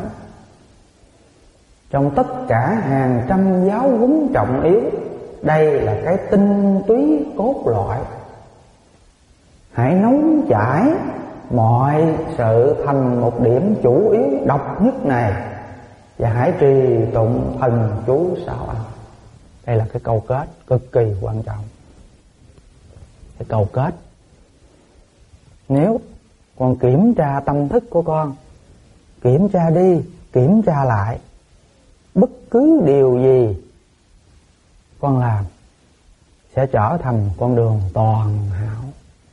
Trong tất cả hàng trăm giáo huấn trọng yếu, đây là cái tinh túy cốt lõi. Hãy nấu chảy mọi sự thành một điểm chủ yếu độc nhất này, và hãy trì tụng thần chú 6 âm. Đây là cái câu kết cực kỳ quan trọng. Cái câu kết, nếu con kiểm tra tâm thức của con, kiểm tra đi, kiểm tra lại, bất cứ điều gì con làm sẽ trở thành con đường toàn hảo.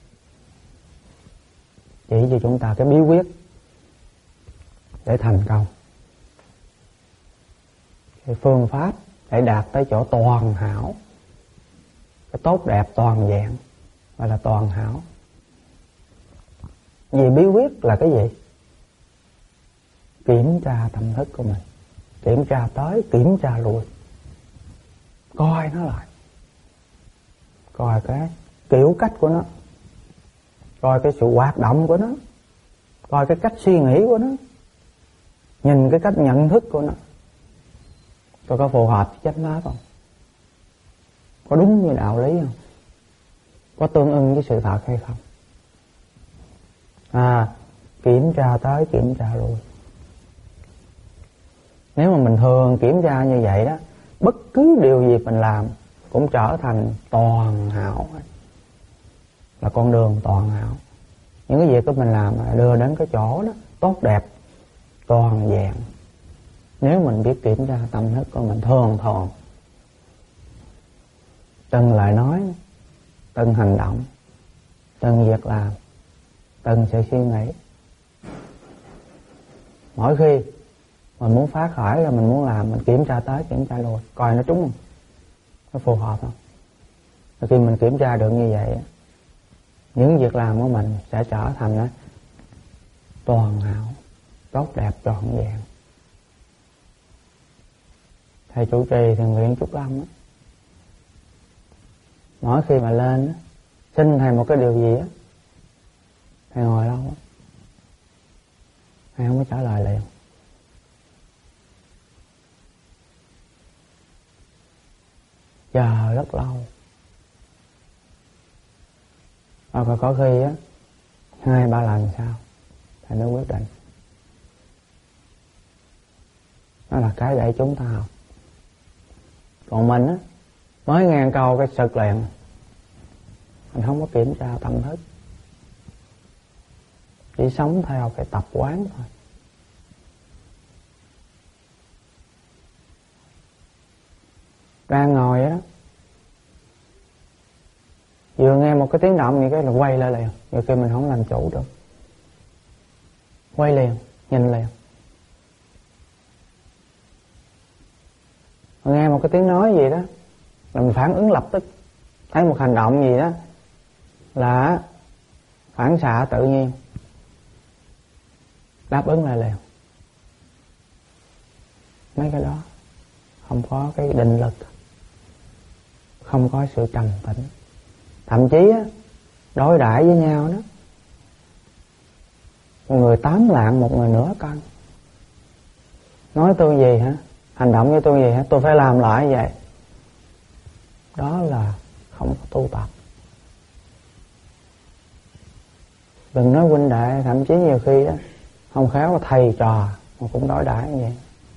Chỉ cho chúng ta cái bí quyết để thành công, cái phương pháp để đạt tới chỗ toàn hảo, cái tốt đẹp toàn vẹn, gọi là toàn hảo. Vì bí quyết là cái gì? Kiểm tra tâm thức của mình, kiểm tra tới, kiểm tra lui, coi nó lại, coi cái kiểu cách của nó, coi cái sự hoạt động của nó, coi cái cách suy nghĩ của nó, nhìn cái cách nhận thức của nó, coi có phù hợp với chánh pháp không, có đúng như đạo lý không, có tương ưng với sự thật hay không. Kiểm tra tới, kiểm tra lui. Nếu mà mình thường kiểm tra như vậy đó, bất cứ điều gì mình làm cũng trở thành toàn hảo, là con đường toàn hảo. Những cái việc của mình làm đưa đến cái chỗ đó tốt đẹp, toàn vẹn, nếu mình biết kiểm tra tâm thức của mình thường thường. Từng lời nói, từng hành động, từng việc làm, từng sự suy nghĩ, Mỗi khi mình muốn phá khởi là mình muốn làm, mình kiểm tra tới kiểm tra lui, coi nó trúng không, nó phù hợp không. Rồi khi mình kiểm tra được như vậy, những việc làm của mình sẽ trở thành nó toàn hảo, tốt đẹp, trọn vẹn. Thầy chủ trì thiền viện Trúc Lâm á, mỗi khi mà lên á, xin thầy một cái điều gì á, thầy ngồi lâu á, thầy không có trả lời liền. Chờ rất lâu. Rồi có khi á 2-3 lần sau thầy mới quyết định. Đó là cái để chúng ta học. Còn mình á, mới nghe câu cái sực liền, mình không có kiểm tra tâm thức, chỉ sống theo cái tập quán thôi. Đang ngồi á, vừa nghe một cái tiếng động như cái là quay lại liền. Nhiều khi mình không làm chủ được, quay liền, nhìn liền. Nghe một cái tiếng nói gì đó là mình phản ứng lập tức. Thấy một hành động gì đó là phản xạ tự nhiên, đáp ứng lại liền. Mấy cái đó không có cái định lực, không có sự trầm tĩnh. Thậm chí á, đối đãi với nhau đó, một người 8 lạng, một người nửa cân. Nói tôi gì hả, hành động với tôi gì hả, tôi phải làm lại vậy. Đó là không có tu tập. Đừng nói huynh đệ, thậm chí nhiều khi đó không khéo là thầy trò mà cũng đối đãi như vậy.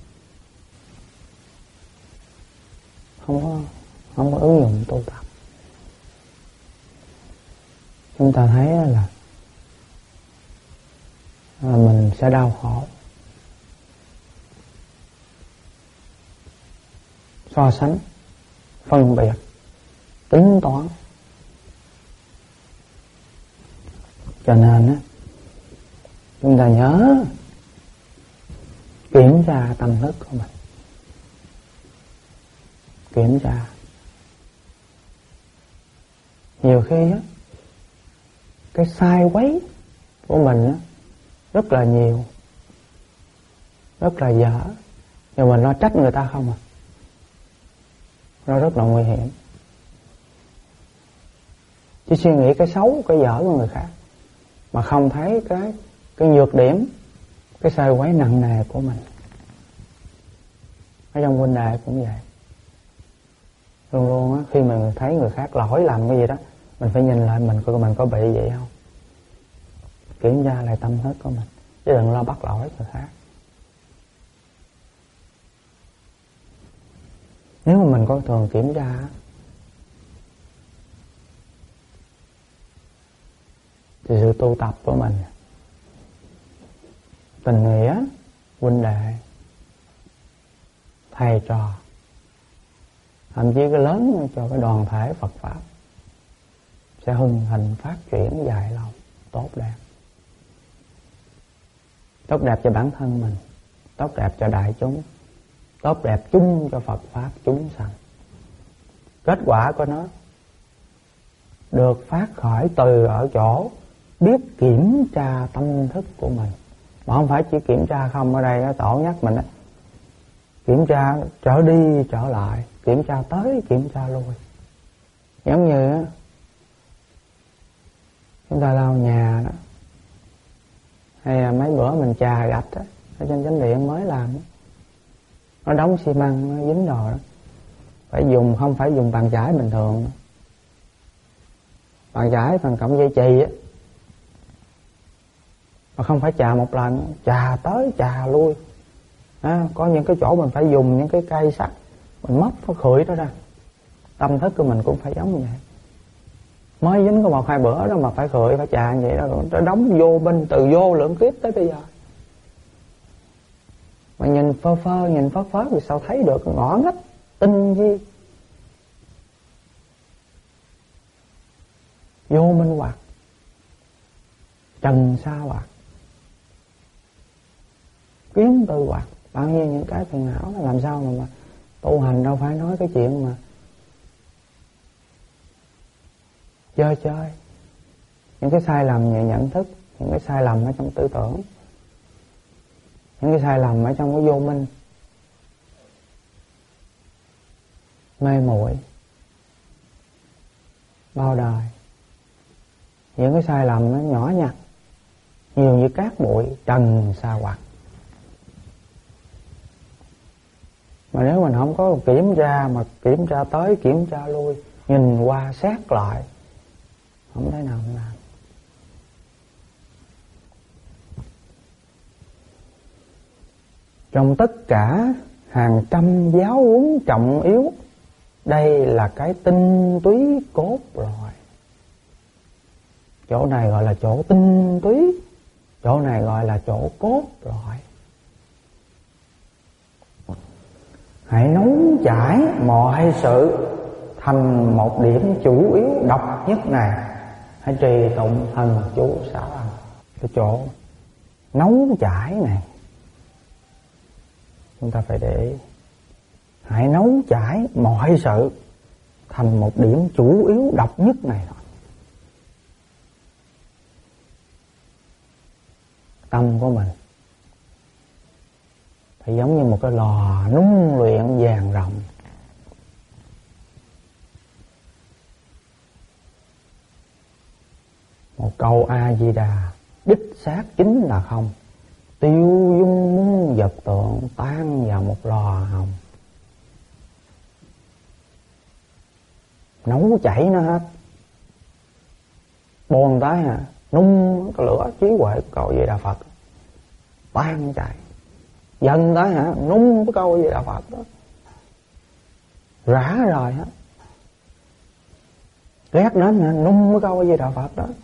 Không có ứng dụng tu tập. Chúng ta thấy là mình sẽ đau khổ. So sánh, phân biệt, tính toán. Cho nên á, chúng ta nhớ kiểm tra tâm thức của mình. Kiểm tra. Nhiều khi á, cái sai quấy của mình á, rất là nhiều, rất là dở, nhưng mà nó trách người ta không à. Nó rất là nguy hiểm. Chỉ suy nghĩ cái xấu, cái dở của người khác, mà không thấy cái nhược điểm, cái sai quấy nặng nề của mình. Ở trong huynh đệ cũng vậy. Luôn luôn á, khi mà mình thấy người khác lỗi làm cái gì đó, mình phải nhìn lại mình coi mình có bị vậy không. Kiểm tra lại tâm thức của mình, chứ đừng lo bắt lỗi người khác. Nếu mà mình có thường kiểm tra thì sự tu tập của mình, tình nghĩa, huynh đệ, thầy trò, thậm chí cái lớn cho cái đoàn thể Phật Pháp sẽ hưng hình phát triển dài lâu, tốt đẹp. Tốt đẹp cho bản thân mình, tốt đẹp cho đại chúng, tốt đẹp chung cho Phật Pháp chúng sanh. Kết quả của nó được phát khởi từ ở chỗ biết kiểm tra tâm thức của mình. Mà không phải chỉ kiểm tra không. Ở đây nó tổ nhắc mình đó, kiểm tra trở đi trở lại, kiểm tra tới kiểm tra lui. Giống như á, chúng ta lau nhà đó, hay là mấy bữa mình chà gạch đó, ở trên chánh điện mới làm đó, nó đóng xi măng, nó dính đồ đó, phải dùng, không phải dùng bàn chải bình thường. Bàn chải phần cộng dây chì á, mà không phải chà một lần, chà tới chà lui. Có những cái chỗ mình phải dùng những cái cây sắt, mình móc nó khưởi nó ra. Tâm thức của mình cũng phải giống như vậy. Mới dính có 1-2 bữa đó mà phải khưởi, phải chà như vậy đó, nó đóng vô bên từ vô lượng kiếp tới bây giờ. Mà nhìn phơ phơ, nhìn phớt phớt thì sao thấy được ngõ ngách tinh vi, vô minh hoặc, trần sa hoặc. phiến tư hoặc bao nhiêu những cái phiền não. Làm sao mà tu hành đâu phải nói cái chuyện mà chơi chơi. Những cái sai lầm về nhận thức, những cái sai lầm ở trong tư tưởng, những cái sai lầm ở trong cái vô minh, mê muội bao đời, những cái sai lầm nó nhỏ nhặt, nhiều như cát bụi trần sa hoặc. Mà nếu mình không có kiểm tra, mà kiểm tra tới kiểm tra lui, nhìn qua xét lại, không thể nào không làm. Trong tất cả hàng trăm giáo huấn trọng yếu, đây là cái tinh túy cốt lõi. Chỗ này gọi là chỗ tinh túy, chỗ này gọi là chỗ cốt lõi. Hãy nóng chảy mọi sự thành một điểm chủ yếu độc nhất này. Hãy trì tụng thần chú 6 âm. Cái chỗ nóng chảy này chúng ta phải để ý. Hãy nấu chảy mọi sự thành một điểm chủ yếu độc nhất này thôi. Tâm của mình phải giống như một cái lò nung luyện vàng ròng. Một câu A Di Đà đích xác chính là không, tiêu dung muôn vật tượng tan vào một lò hồng. Nấu chảy nó hết. Bồn tới nung cái lửa trí huệ của câu Di Đà Phật tan chảy. Dần tới nung cái câu Di Đà Phật đó rã rồi hết. Ghét đến nung cái câu Di Đà Phật đó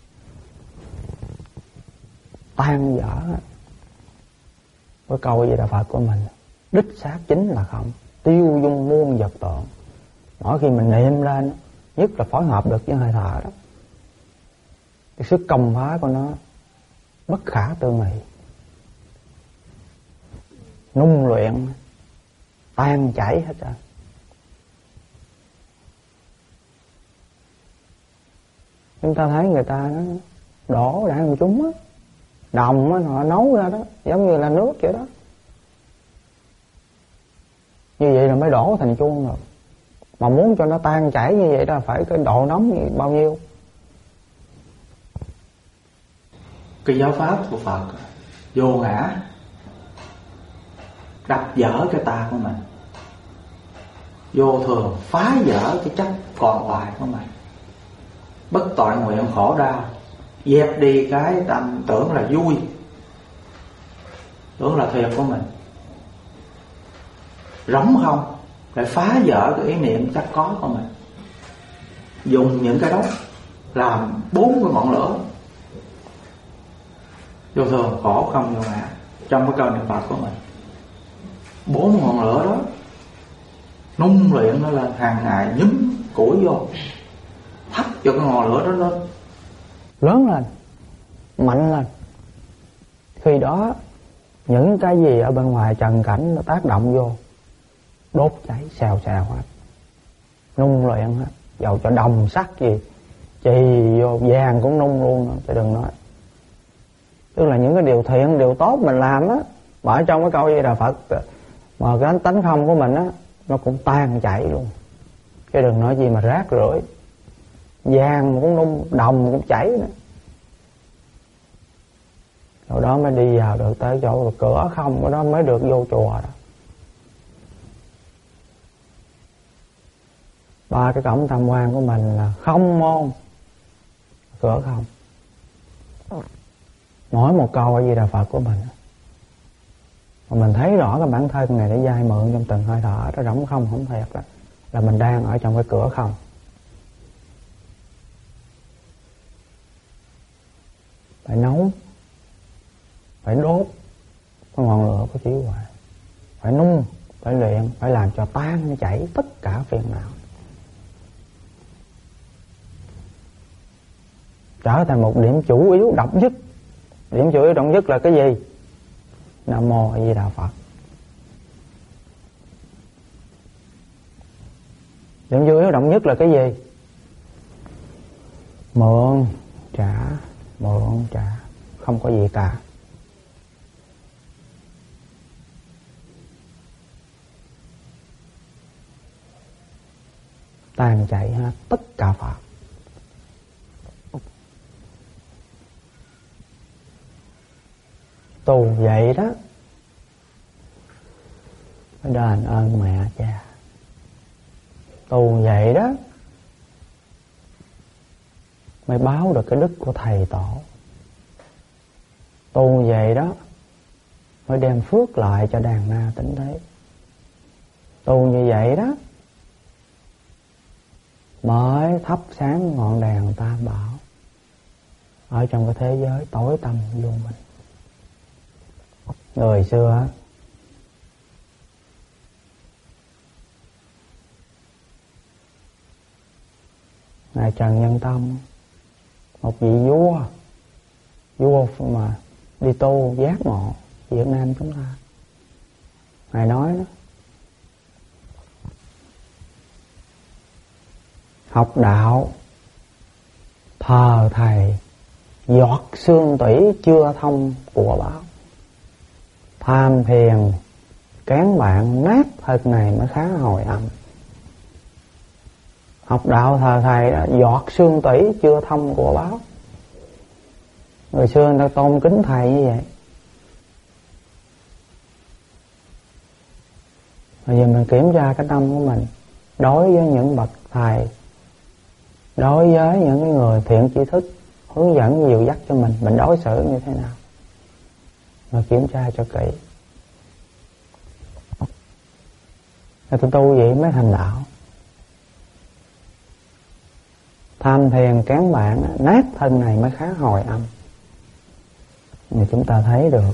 tan dở hết. Cái câu Di Đà Phật của mình đích xác chính là không, tiêu dung muôn vật tượng. Mỗi khi mình niệm lên, nhất là phối hợp được với hơi thở đó, cái sức công phá của nó bất khả tư nghị, nung luyện tan chảy hết trơn. Chúng ta thấy người ta nó đổ đạn của chúng á, đồng á, họ nấu ra đó giống như là nước vậy đó. Như vậy là mới đổ thành chuông rồi. Mà muốn cho nó tan chảy như vậy đó phải cái độ nóng bao nhiêu. Cái giáo pháp của Phật vô ngã, đập vỡ cái ta của mình, vô thường phá vỡ cái chấp còn hoài của mình, bất tội nguyện khổ đau, dẹp đi cái tâm tưởng là vui, tưởng là thiệt của mình, rỗng không, lại phá vỡ cái ý niệm chấp có của mình, dùng những cái đó làm 4 cái ngọn lửa vô thường khổ không vô ngã trong cái câu niệm Phật của mình. 4 ngọn lửa đó nung luyện nó lên hàng ngày, nhúm củi vô, thắp cho cái ngọn lửa đó lên, lớn lên, mạnh lên. Khi đó những cái gì ở bên ngoài trần cảnh nó tác động vô, đốt cháy xèo xèo hết, nung luyện hết. Dầu cho đồng sắt gì chì vô, vàng cũng nung luôn, chứ đừng nói. Tức là những cái điều thiện, điều tốt mình làm á, mà ở trong cái câu Di Đà Phật mà cái tánh không của mình á, nó cũng tan chảy luôn. Chứ đừng nói gì mà rác rưởi, vàng cũng nung, đồng cũng chảy nữa. Rồi đó mới đi vào được tới chỗ cửa không, cái đó mới được vô chùa đó. 3 cái cổng tam quan của mình là không môn, cửa không. Mỗi một câu ở Di Đà Phật của mình, mà mình thấy rõ cái bản thân này để dai mượn trong từng hơi thở đó, rỗng không không thiệt đó, là mình đang ở trong cái cửa không. Phải nấu, phải đốt cái ngọn lửa của trí huệ, phải nung, phải luyện, phải làm cho tan chảy tất cả phiền não, trở thành một điểm chủ yếu độc nhất. Điểm chủ yếu độc nhất là cái gì? Nam Mô A Di Đà Phật. Điểm vui hiếu động nhất là cái gì? Mượn trả, không có gì cả. Tan chảy hết tất cả pháp. Tu vậy đó mới đền ơn mẹ cha. Tu vậy đó mới báo được cái đức của thầy tổ. Tu vậy đó mới đem phước lại cho đàn na tịnh thế. Tu như vậy đó mới thắp sáng ngọn đèn tam bảo ở trong cái thế giới tối tăm vô minh. Người xưa ngài Trần Nhân Tông, một vị vua mà đi tu giác ngộ Việt Nam chúng ta, ngài nói đó: học đạo thờ thầy, giọt xương tủy chưa thông của báo. Tham thiền kén bạn, nát thân này mới khá hồi âm. Học đạo thờ thầy đó, giọt xương tủy chưa thông của báo. Người xưa người ta tôn kính thầy như vậy. Bây giờ mình kiểm tra cái tâm của mình đối với những bậc thầy, đối với những cái người thiện tri thức hướng dẫn dìu dắt cho mình đối xử như thế nào, mà kiểm tra cho kỹ. Người ta tu vậy mới thành đạo. Tham thiền kén bạn, nát thân này mới khá hồi âm. Thì chúng ta thấy được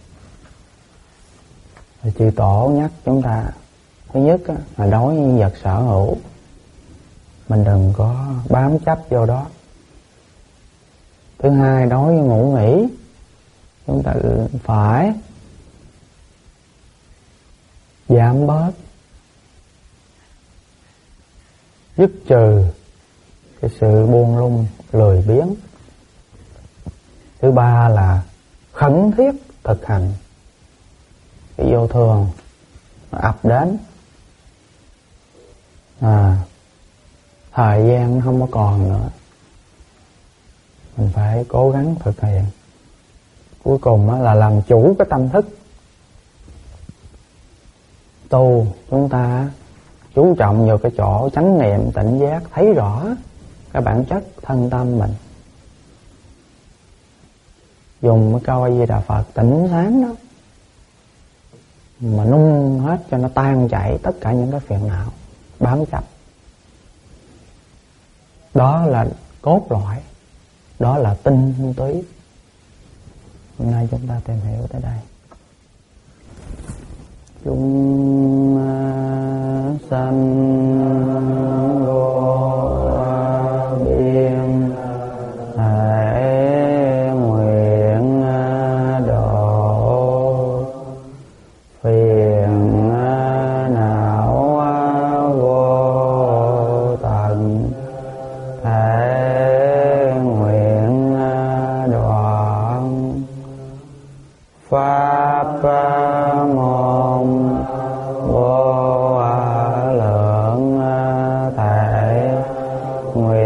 thì chư tổ nhắc chúng ta, thứ nhất là đối với vật sở hữu mình đừng có bám chấp vô đó. Thứ hai, đối với ngủ nghỉ chúng ta phải giảm bớt, dứt trừ cái sự buông lung lười biếng. Thứ ba là khẩn thiết thực hành cái vô thường ập đến, thời gian không có còn nữa, mình phải cố gắng thực hiện. Cuối cùng là làm chủ cái tâm thức. Tu chúng ta chú trọng vào cái chỗ chánh niệm tỉnh giác, thấy rõ cái bản chất thân tâm mình. Dùng cái câu A Di Đà Phật tỉnh sáng đó mà nung hết cho nó tan chảy tất cả những cái phiền não bám chấp. Đó là cốt lõi, đó là tinh túy. Hôm nay chúng ta tìm hiểu tới đây. Chúng sanh vô biên thể nguyện độ phiền não vô tận, thể nguyện đoạn pháp môn vô lượng thể nguyện